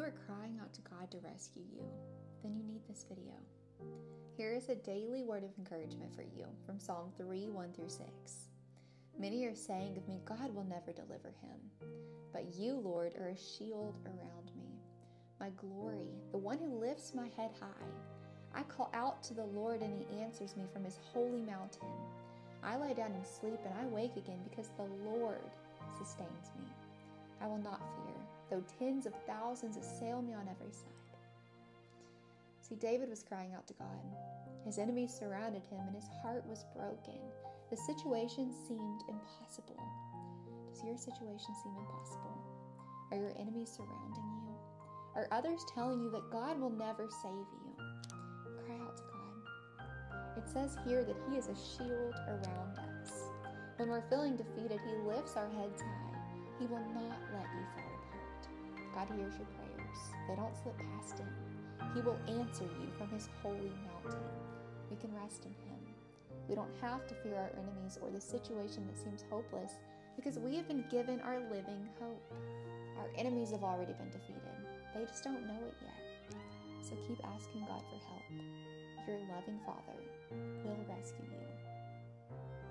are crying out to God to rescue you, then you need this video. Here is a daily word of encouragement for you from Psalm 3, 1-6. Many are saying of me, God will never deliver him. But you, Lord, are a shield around me, my glory, the one who lifts my head high. I call out to the Lord and he answers me from his holy mountain. I lie down and sleep and I wake again because the Lord sustains me. I will not fear, though tens of thousands assail me on every side. See, David was crying out to God. His enemies surrounded him and his heart was broken. The situation seemed impossible. Does your situation seem impossible? Are your enemies surrounding you? Are others telling you that God will never save you? Cry out to God. It says here that he is a shield around us. When we're feeling defeated, he lifts our heads high. He will not let you fall apart. God hears your prayers. They don't slip past him. He will answer you from his holy mountain. We can rest in him. We don't have to fear our enemies or the situation that seems hopeless because we have been given our living hope. Our enemies have already been defeated. They just don't know it yet. So keep asking God for help. Your loving Father will rescue you.